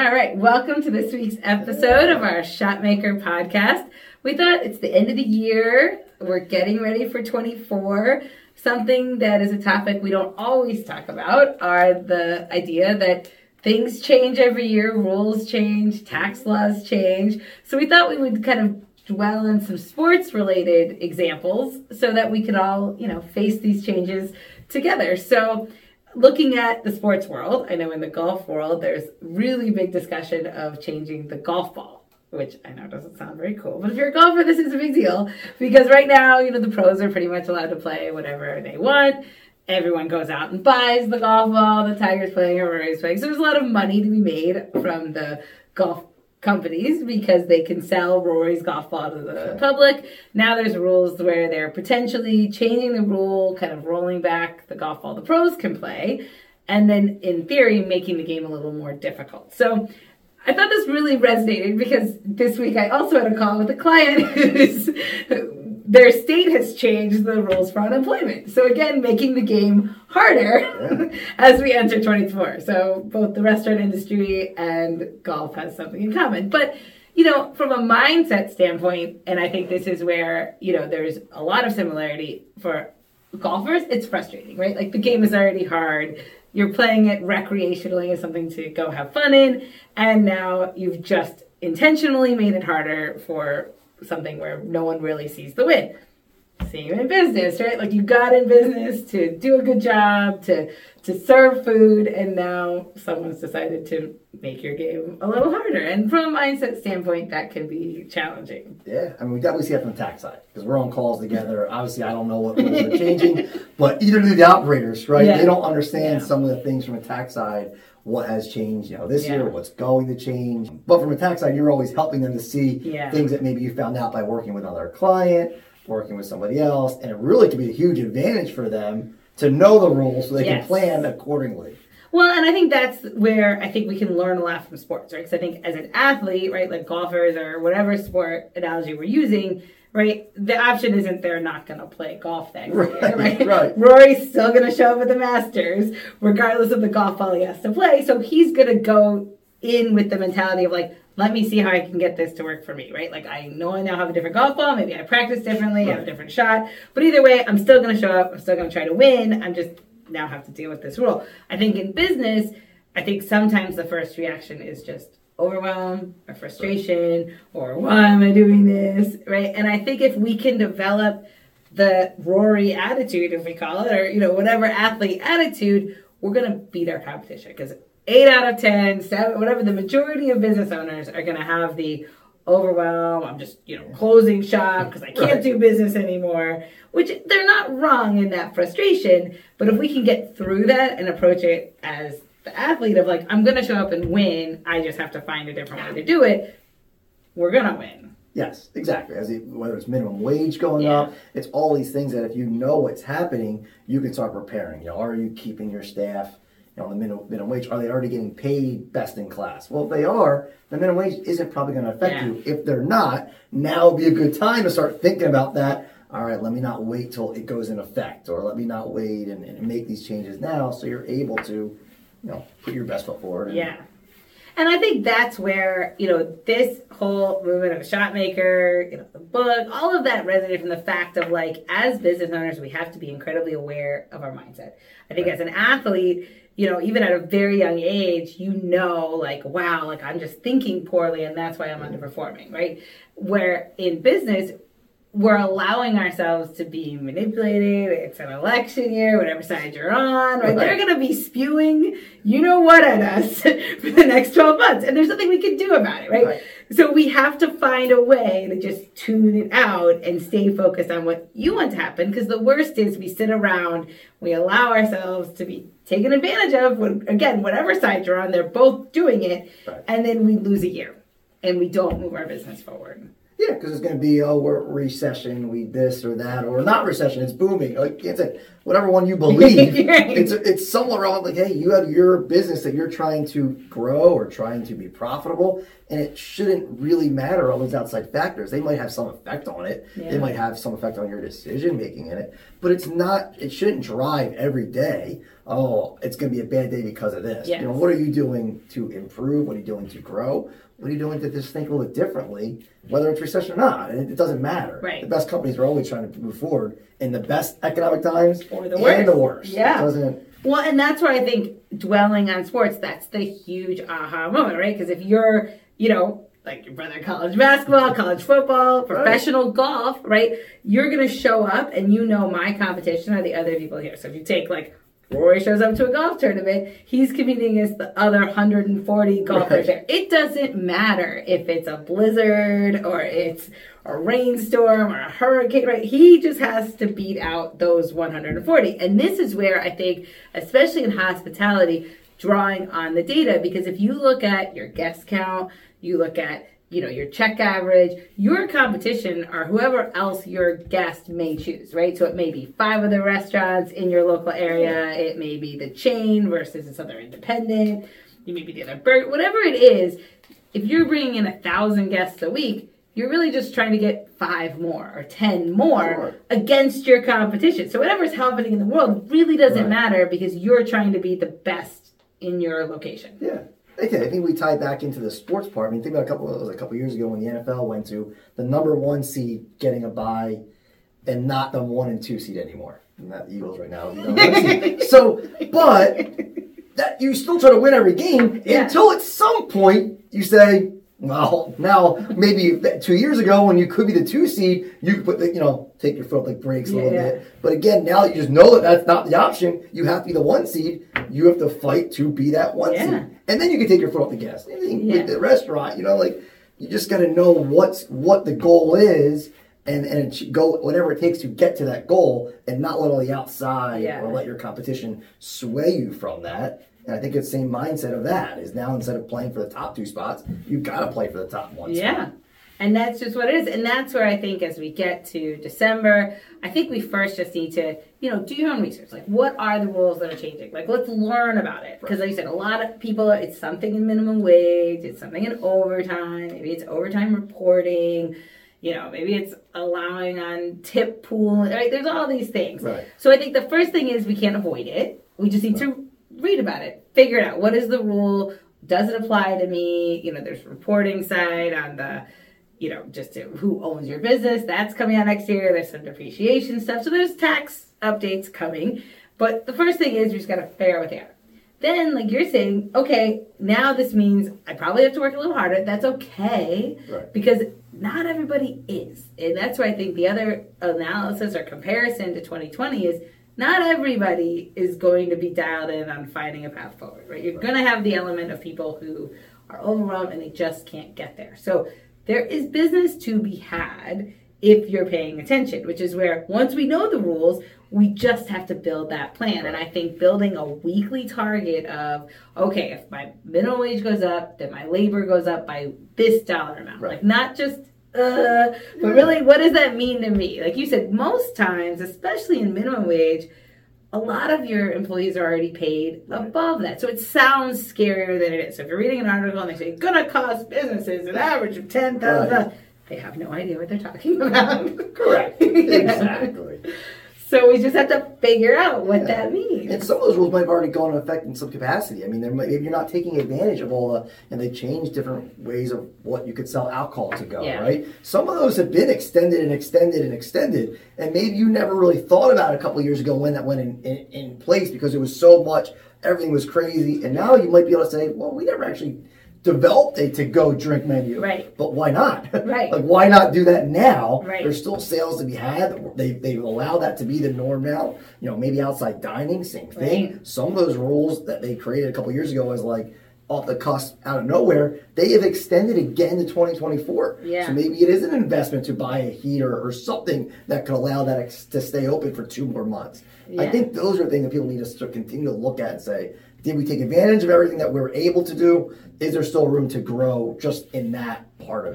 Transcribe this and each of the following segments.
All right, welcome to this week's episode of our Shotmaker podcast. We thought it's the end of the year. We're getting ready for 24. Something that is a topic we don't always talk about are the idea that things change every year, rules change, tax laws change. So we thought we would kind of dwell on some sports-related examples so that we could all, face these changes together. So looking at the sports world, I know in the golf world, there's really big discussion of changing the golf ball, which I know doesn't sound very cool. But if you're a golfer, this is a big deal because right now, the pros are pretty much allowed to play whatever they want. Everyone goes out and buys the golf ball. The Tiger's playing or Rory's playing. So there's a lot of money to be made from the golf companies because they can sell Rory's golf ball to the public. Now there's rules where they're potentially changing the rule, kind of rolling back the golf ball the pros can play, and then in theory making the game a little more difficult. So I thought this really resonated because this week I also had a call with a client who's their state has changed the rules for unemployment. So again, making the game harder as we enter 24. So both the restaurant industry and golf has something in common. But, from a mindset standpoint, and I think this is where, there's a lot of similarity for golfers, it's frustrating, right? Like the game is already hard. You're playing it recreationally as something to go have fun in. And now you've just intentionally made it harder for something where no one really sees the win. Same in business, right? Like you got in business to do a good job, to serve food, and now someone's decided to make your game a little harder. And from a mindset standpoint, that can be challenging. Yeah, we definitely see it from the tax side because we're on calls together. Obviously, I don't know what rules are changing, but either do the operators, right? Yeah. They don't understand some of the things from a tax side. What has changed, this year, what's going to change. But from a tax side, you're always helping them to see things that maybe you found out by working with another client, working with somebody else. And it really could be a huge advantage for them to know the rules so they can plan accordingly. Well, and I think that's where I think we can learn a lot from sports, right? Because I think as an athlete, right, like golfers or whatever sport analogy we're using, right, the option isn't they're not going to play golf next year, right? Right. Rory's still going to show up at the Masters, regardless of the golf ball he has to play. So he's going to go in with the mentality of like, let me see how I can get this to work for me, right? Like I know I now have a different golf ball. Maybe I practice differently, have a different shot. But either way, I'm still going to show up. I'm still going to try to win. I'm just now have to deal with this rule. I think in business, I think sometimes the first reaction is just overwhelm or frustration or why am I doing this, right? And I think if we can develop the Rory attitude, if we call it, or whatever athlete attitude, we're going to beat our competition because 8 out of 10, 7, whatever, the majority of business owners are going to have the overwhelm. I'm just, closing shop because I can't do business anymore, which they're not wrong in that frustration. But if we can get through that and approach it as the athlete of like, I'm going to show up and win. I just have to find a different way to do it. We're going to win. Yes, exactly. Whether it's minimum wage going up, it's all these things that if you know what's happening, you can start preparing. Are you keeping your staff on the minimum wage? Are they already getting paid best in class? Well, if they are, the minimum wage isn't probably going to affect you. If they're not, now would be a good time to start thinking about that. All right, let me not wait till it goes in effect, or let me not wait and make these changes now so you're able to put your best foot forward. And I think that's where, this whole movement of Shotmaker, the book, all of that resonated from the fact of like, as business owners, we have to be incredibly aware of our mindset. I think as an athlete, even at a very young age, like, wow, like I'm just thinking poorly and that's why I'm underperforming, right? Where in business, we're allowing ourselves to be manipulated. It's an election year, whatever side you're on, right? They're going to be spewing what at us for the next 12 months. And there's nothing we can do about it, right? So we have to find a way to just tune it out and stay focused on what you want to happen. Because the worst is we sit around, we allow ourselves to be taken advantage of. When, again, whatever side you're on, they're both doing it. And then we lose a year and we don't move our business forward. Yeah, because it's going to be, we're recession, we this or that, or not recession, it's booming. Like it's whatever one you believe, it's somewhat relevant. Like, hey, you have your business that you're trying to grow or trying to be profitable, And it shouldn't really matter all those outside factors. They might have some effect on it. Yeah. They might have some effect on your decision making in it. But it shouldn't drive every day, oh, it's going to be a bad day because of this. Yes. What are you doing to improve? What are you doing to grow? What are you doing to just think a little bit differently, whether it's recession or not? It doesn't matter. Right. The best companies are always trying to move forward in the best economic times or the worst. And the worst. Yeah. Well, and that's where I think dwelling on sports, that's the huge aha moment, right? Because if you're, like your brother, college basketball, college football, professional golf, right? You're going to show up and my competition are the other people here. So if you take Rory shows up to a golf tournament, he's competing against the other 140 golfers there. It doesn't matter if it's a blizzard or it's a rainstorm or a hurricane, right? He just has to beat out those 140. And this is where I think, especially in hospitality, drawing on the data, because if you look at your guest count, you look at your check average, your competition are whoever else your guest may choose, right? So it may be 5 other restaurants in your local area. It may be the chain versus this other independent. You may be the other burger, whatever it is. If you're bringing in 1,000 guests a week, you're really just trying to get 5 more or 10 more against your competition. So whatever's happening in the world really doesn't matter because you're trying to be the best in your location. Yeah. Okay, I think we tie back into the sports part. I mean, think about it was a couple years ago when the NFL went to the number 1 seed getting a bye and not the 1 and 2 seed anymore. Not the Eagles right now. So, but that you still try to win every game until at some point you say, well, now maybe 2 years ago when you could be the 2 seed, you could put take your foot brakes a little bit. But again, now you just know that that's not the option. You have to be the 1 seed. You have to fight to be that 1 seed. And then you can take your foot off the gas. With the restaurant, you just got to know what the goal is and go whatever it takes to get to that goal and not let all the outside or let your competition sway you from that. And I think it's the same mindset of that is now instead of playing for the top 2 spots, you've got to play for the top 1 spot. Yeah. And that's just what it is. And that's where I think as we get to December, I think we first just need to, do your own research. What are the rules that are changing? Let's learn about it. Because like you said, a lot of people, it's something in minimum wage, it's something in overtime, maybe it's overtime reporting, maybe it's allowing on tip pool, right? There's all these things. Right. So I think the first thing is we can't avoid it. We just need to read about it, figure it out. What is the rule? Does it apply to me? There's reporting side on the, just to who owns your business. That's coming out next year. There's some depreciation stuff. So there's tax updates coming. But the first thing is we just got to figure out what they are. Then, like you're saying, okay, now this means I probably have to work a little harder. That's okay. Right. Because not everybody is. And that's why I think the other analysis or comparison to 2020 is not everybody is going to be dialed in on finding a path forward, right? You're going to have the element of people who are overwhelmed and they just can't get there. So there is business to be had if you're paying attention, which is where once we know the rules, we just have to build that plan. And I think building a weekly target of, okay, if my minimum wage goes up, then my labor goes up by this dollar amount. Right. Not just but really, what does that mean to me? Like you said, most times, especially in minimum wage, a lot of your employees are already paid above that. So it sounds scarier than it is. So if you're reading an article and they say, gonna cost businesses an average of $10,000, they have no idea what they're talking about. Correct. Exactly. So we just have to figure out what that means. And some of those rules might have already gone into effect in some capacity. I mean, maybe you're not taking advantage of all the, and they change different ways of what you could sell alcohol to go, right? Some of those have been extended and extended and extended, and maybe you never really thought about it a couple of years ago when that went in place because it was so much, everything was crazy, and now you might be able to say, well, we never actually developed a to-go drink menu. Right. But why not? Right. Like, why not do that now? Right. There's still sales to be had. They've allowed that to be the norm now. Maybe outside dining, same thing. Right. Some of those rules that they created a couple of years ago was like off the cusp, out of nowhere, they have extended again to 2024. Yeah. So maybe it is an investment to buy a heater or something that could allow that to stay open for 2 more months. Yeah. I think those are things that people need to continue to look at and say, did we take advantage of everything that we were able to do? Is there still room to grow just in that part of it?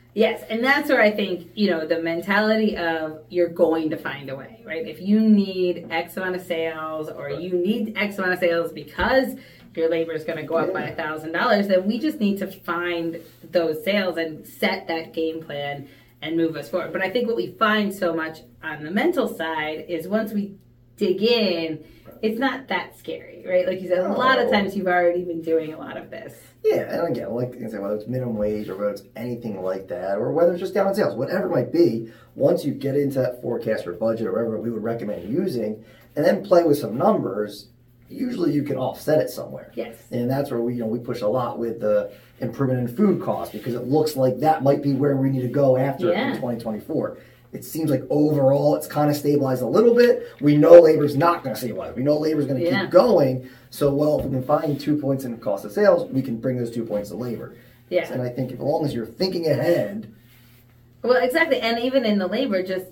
Yes, and that's where I think, the mentality of you're going to find a way, right? If you need X amount of sales or you need X amount of sales because your labor is going to go up by $1,000, then we just need to find those sales and set that game plan and move us forward. But I think what we find so much on the mental side is once we dig in, it's not that scary, right? Like you said, a lot of times you've already been doing a lot of this. Yeah, and again, like I said, whether it's minimum wage or whether it's anything like that, or whether it's just down in sales, whatever it might be, once you get into that forecast or budget or whatever we would recommend using, and then play with some numbers, usually you can offset it somewhere. Yes. And that's where we we push a lot with the improvement in food costs, because it looks like that might be where we need to go after in 2024. It seems like overall it's kind of stabilized a little bit. We know labor's not going to stabilize. We know labor's going to keep going. So, if we can find 2 points in cost of sales, we can bring those 2 points of labor. Yeah. And I think as long as you're thinking ahead. Well, exactly. And even in the labor, just,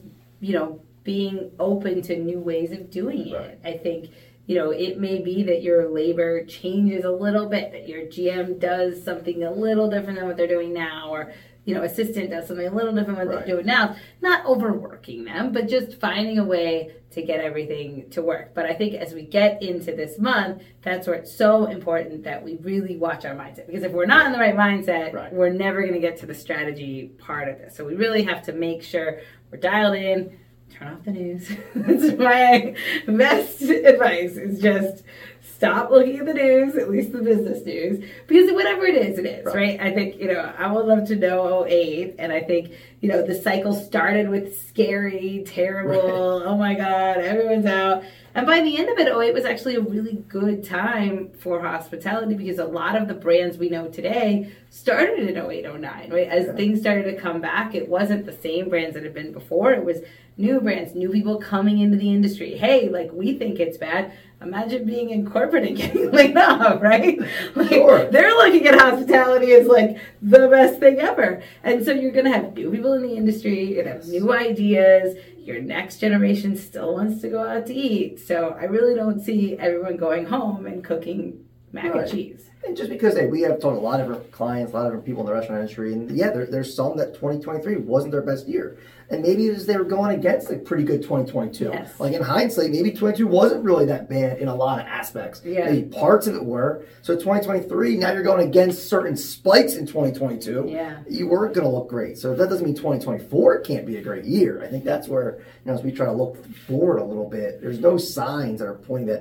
being open to new ways of doing it. I think, it may be that your labor changes a little bit, that your GM does something a little different than what they're doing now, or assistant does something a little different than what they're doing now. Not overworking them, but just finding a way to get everything to work. But I think as we get into this month, that's where it's so important that we really watch our mindset. Because if we're not in the right mindset, we're never going to get to the strategy part of this. So we really have to make sure we're dialed in. Turn off the news. That's my best advice, is just stop looking at the news, at least the business news, because whatever it is, right? I think, I would love to know 2008, and I think, the cycle started with scary, terrible, oh my God, everyone's out. And by the end of it, 2008 was actually a really good time for hospitality, because a lot of the brands we know today started in 2008, 2009, right? As things started to come back, it wasn't the same brands that had been before. It was new brands, new people coming into the industry. Hey, we think it's bad. Imagine being in corporate and getting laid off, right? They're looking at hospitality as the best thing ever. And so you're going to have new people in the industry, you're going to have new ideas. Your next generation still wants to go out to eat. So I really don't see everyone going home and cooking mac and cheese. And just because we have talked to a lot of different clients, a lot of different people in the restaurant industry, and there's some that 2023 wasn't their best year. And maybe it was they were going against a pretty good 2022. Yes. In hindsight, maybe 22 wasn't really that bad in a lot of aspects. Yeah. Maybe parts of it were. So 2023, now you're going against certain spikes in 2022. Yeah. You weren't going to look great. So that doesn't mean 2024 can't be a great year. I think that's where, as we try to look forward a little bit, there's no signs that are pointing that,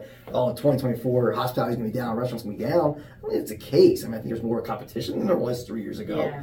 2024, hospitality is going to be down, restaurants going to be down. I mean, it's a case. I think there's more competition than there was 3 years ago. Yeah.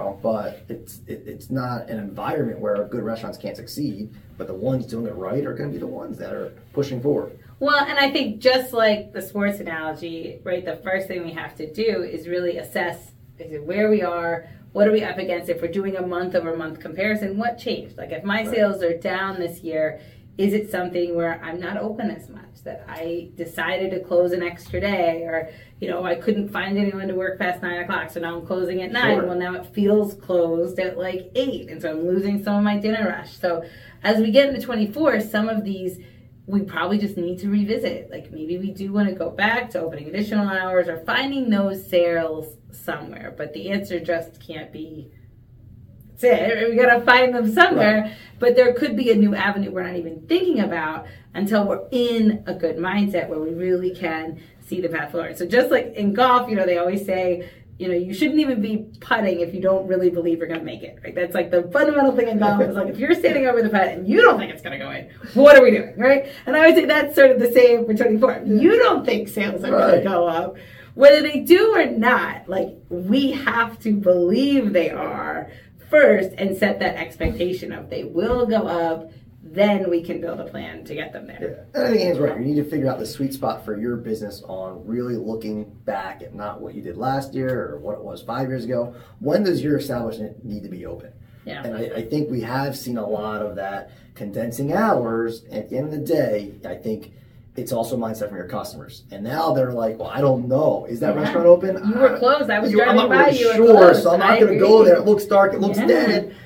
But it's not an environment where good restaurants can't succeed, but the ones doing it right are going to be the ones that are pushing forward. Well, and I think just like the sports analogy, right, the first thing we have to do is really assess where we are, what are we up against. If we're doing a month-over-month comparison, what changed? If my sales are down this year, is it something where I'm not open as much, that I decided to close an extra day, or, I couldn't find anyone to work past 9 o'clock, so now I'm closing at 9. Sure. Well, now it feels closed at 8, and so I'm losing some of my dinner rush. So as we get into 24, some of these we probably just need to revisit. Maybe we do want to go back to opening additional hours or finding those sales somewhere, but the answer just can't be that's it. We got to find them somewhere. Right. But there could be a new avenue we're not even thinking about until we're in a good mindset where we really can see the path forward. So just like in golf, they always say, you shouldn't even be putting if you don't really believe you're going to make it. Right? That's the fundamental thing in golf is if you're standing over the putt and you don't think it's going to go in, what are we doing, right? And I would say that's sort of the same for 24. You don't think sales are going to go up. Whether they do or not, we have to believe they are first and set that expectation of they will go up, then we can build a plan to get them there. Yeah. And I think Anne's right. You need to figure out the sweet spot for your business on really looking back at not what you did last year or what it was 5 years ago. When does your establishment need to be open? Yeah. And I think we have seen a lot of that condensing hours. At the end of the day, I think it's also mindset from your customers. And now they're like, well, I don't know. Is that restaurant open? You were closed. I was driving by you. Sure, so I'm not going to go there. It looks dark. It looks dead.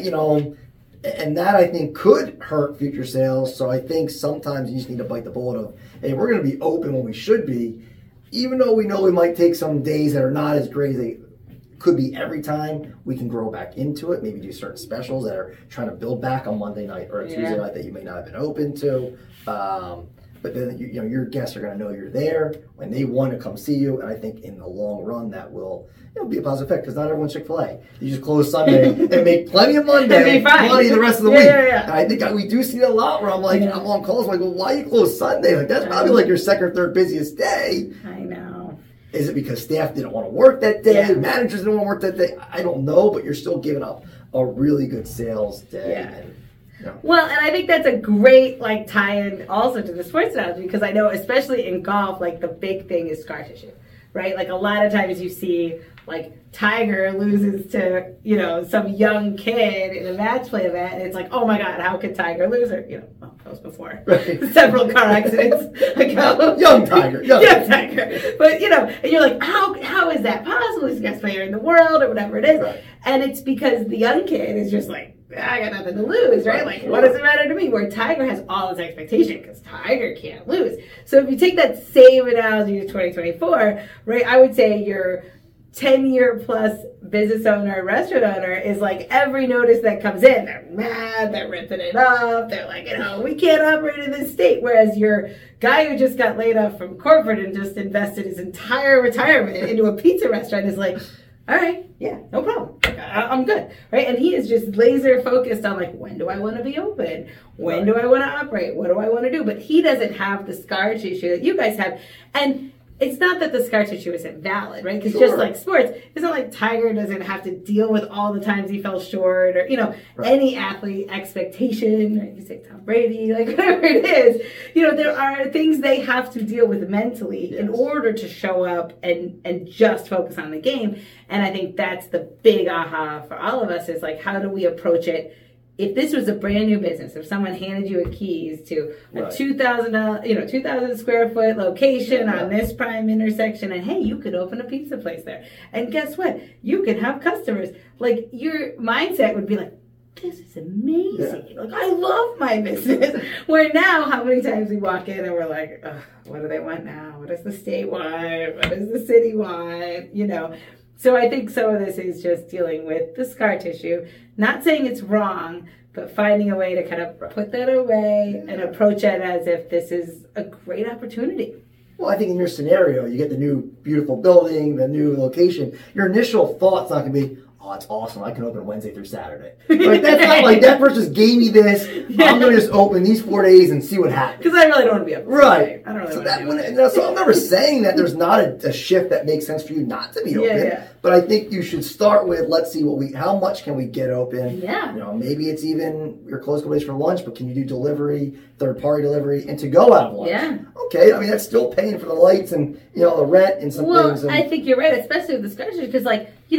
And that, I think, could hurt future sales. So I think sometimes you just need to bite the bullet of, hey, we're going to be open when we should be, even though we know we might take some days that are not as great as they could be every time we can grow back into it. Maybe do certain specials that are trying to build back on Monday night or a Tuesday night that you may not have been open to. But then your guests are going to know you're there when they want to come see you, and I think in the long run that will be a positive effect because not everyone's Chick-fil-A. You just close Sunday and make plenty of Monday, money the rest of the week. Yeah. And I think we do see that a lot where I'm like, I'm on calls like, well, why you close Sunday? Like that's probably like your second or third busiest day. I know. Is it because staff didn't want to work that day? Yeah. Managers didn't want to work that day? I don't know, but you're still giving up a really good sales day. Yeah. And, well, and I think that's a great tie-in also to the sports analogy because I know especially in golf, the big thing is scar tissue, right? Like a lot of times you see Tiger loses to, some young kid in a match play event and it's like, oh my God, how could Tiger lose? Or, well, that was before. Right. Several car accidents ago. Young Tiger. But, and you're like, how is that possible? He's the best player in the world or whatever it is. Right. And it's because the young kid is just like, I got nothing to lose, right? What does it matter to me? Where Tiger has all this expectation because Tiger can't lose. So if you take that same analogy to 2024, right, I would say your 10-year plus business owner, restaurant owner is every notice that comes in, they're mad, they're ripping it up, they're like, we can't operate in this state. Whereas your guy who just got laid off from corporate and just invested his entire retirement into a pizza restaurant is like, all right, yeah, no problem. I'm good, right? And he is just laser focused on when do I want to be open? When do I want to operate? What do I want to do? But he doesn't have the scar tissue that you guys have. And it's not that the scar tissue isn't valid, right? Because just like sports, it's not like Tiger doesn't have to deal with all the times he fell short or, any athlete expectation, or you say Tom Brady, whatever it is, there are things they have to deal with mentally in order to show up and just focus on the game. And I think that's the big aha for all of us is how do we approach it? If this was a brand new business, if someone handed you a keys to a 2,000 square foot location on this prime intersection, and hey, you could open a pizza place there, and guess what? You could have customers. Your mindset would be this is amazing. Yeah. I love my business. Where now, how many times we walk in and we're like, what do they want now? What does the state want? What does the city want? So I think some of this is just dealing with the scar tissue, not saying it's wrong, but finding a way to kind of put that away and approach it as if this is a great opportunity. Well, I think in your scenario, you get the new beautiful building, the new location. Your initial thought's not going to be, oh, it's awesome. I can open Wednesday through Saturday. That's not that person just gave me this. I'm going to just open these 4 days and see what happens. Because I really don't want to be up. Right. I don't really so I'm never saying that there's not a shift that makes sense for you not to be open. Yeah. But I think you should start with, let's see how much can we get open. Yeah. Maybe it's even your close place for lunch, but can you do delivery, third-party delivery, and to go out of lunch? Yeah. Okay. That's still paying for the lights and, the rent and some things. Well, I think you're right, especially with the scar tissue, because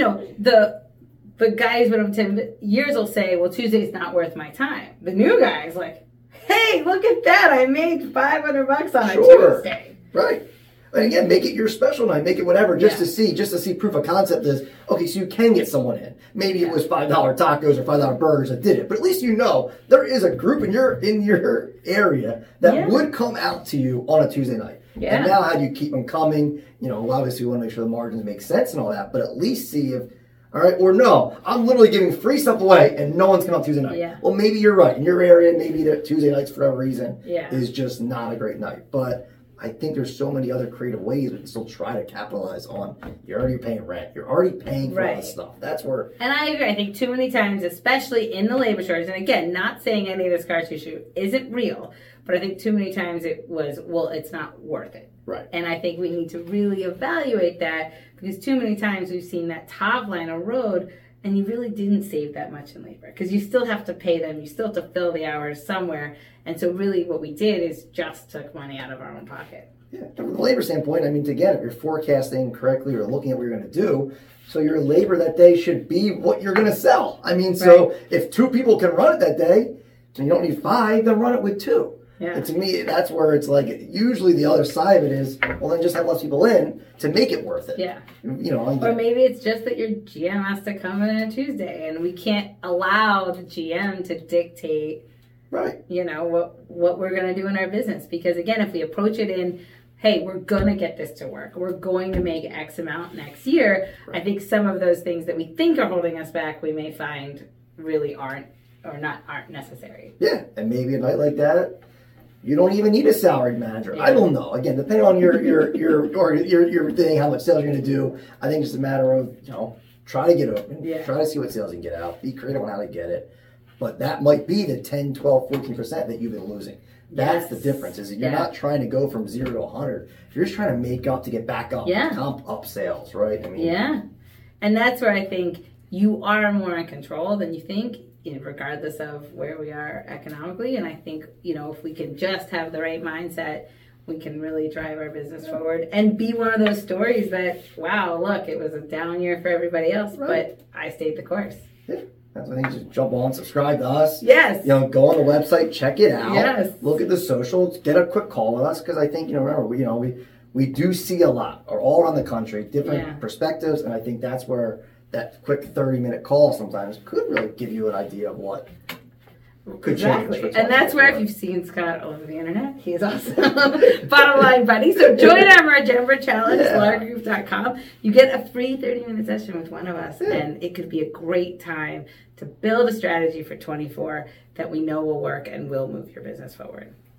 the guys with 10 years will say, well, Tuesday's not worth my time. The new guy's like, hey, look at that. I made $500 on a Tuesday. Right. And again, make it your special night. Make it whatever, just to see proof of concept is, okay, so you can get someone in. Maybe it was $5 tacos or $5 burgers that did it. But at least there is a group in your area that would come out to you on a Tuesday night. Yeah. And now how do you keep them coming? Obviously we want to make sure the margins make sense and all that, but at least see if, all right, or no, I'm literally giving free stuff away and no one's coming out Tuesday night. Yeah. Well, maybe you're right. In your area, maybe the Tuesday nights, for whatever reason, is just not a great night. But I think there's so many other creative ways we can still try to capitalize on. You're already paying rent. You're already paying for all this stuff. That's where... And I agree. I think too many times, especially in the labor shortage, and again, not saying any of the scar tissue isn't real, but I think too many times it was, well, it's not worth it. Right. And I think we need to really evaluate that because too many times we've seen that top line of road and you really didn't save that much in labor because you still have to pay them. You still have to fill the hours somewhere. And so really what we did is just took money out of our own pocket. Yeah. From the labor standpoint, again, if you're forecasting correctly or looking at what you're going to do, so your labor that day should be what you're going to sell. So if 2 people can run it that day and you don't need 5, then run it with 2. Yeah. And to me, that's where it's usually the other side of it is, well, then just have less people in to make it worth it. Yeah. Or maybe it's just that your GM has to come in on a Tuesday and we can't allow the GM to dictate, right? What we're going to do in our business. Because again, if we approach it in, hey, we're going to get this to work. We're going to make X amount next year. Right. I think some of those things that we think are holding us back, we may find really aren't necessary. Yeah, and maybe a night like that, you don't even need a salaried manager. Yeah. I don't know. Again, depending on your thing, how much sales you're going to do, I think it's a matter of, try to get open, try to see what sales you can get out, be creative on how to get it. But that might be the 10, 12, 14% that you've been losing. That's the difference, is you're not trying to go from 0 to 100. You're just trying to make up to get back up, comp up sales, right? And that's where I think you are more in control than you think, regardless of where we are economically. And I think, if we can just have the right mindset, we can really drive our business forward and be one of those stories that, wow, look, it was a down year for everybody else, but I stayed the course. Yeah. That's why I think just jump on, subscribe to us. Yes. Go on the website, check it out. Yes. Look at the socials, get a quick call with us, because I think, remember, we do see a lot, or all around the country, different perspectives, and I think that's where that quick 30-minute call sometimes could really give you an idea of what could change. And that's where, if you've seen Scott all over the internet, he is awesome. Bottom line buddy. So join our Margember Challenge, largroup.com. You get a free 30-minute session with one of us, and it could be a great time to build a strategy for 24 that we know will work and will move your business forward.